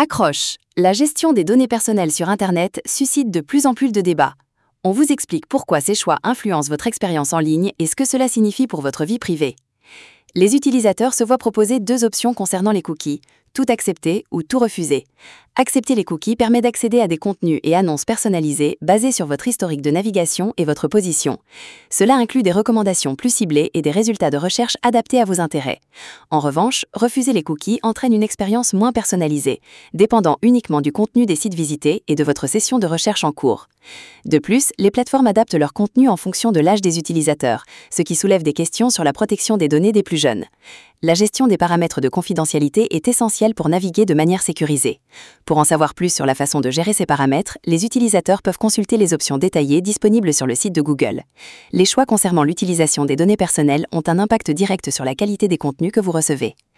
Accroche. La gestion des données personnelles sur Internet suscite de plus en plus de débats. On vous explique pourquoi ces choix influencent votre expérience en ligne et ce que cela signifie pour votre vie privée. Les utilisateurs se voient proposer deux options concernant les cookies, tout accepter ou tout refuser. Accepter les cookies permet d'accéder à des contenus et annonces personnalisés basés sur votre historique de navigation et votre position. Cela inclut des recommandations plus ciblées et des résultats de recherche adaptés à vos intérêts. En revanche, refuser les cookies entraîne une expérience moins personnalisée, dépendant uniquement du contenu des sites visités et de votre session de recherche en cours. De plus, les plateformes adaptent leur contenu en fonction de l'âge des utilisateurs, ce qui soulève des questions sur la protection des données des plus jeunes. La gestion des paramètres de confidentialité est essentielle pour naviguer de manière sécurisée. Pour en savoir plus sur la façon de gérer ces paramètres, les utilisateurs peuvent consulter les options détaillées disponibles sur le site de Google. Les choix concernant l'utilisation des données personnelles ont un impact direct sur la qualité des contenus que vous recevez.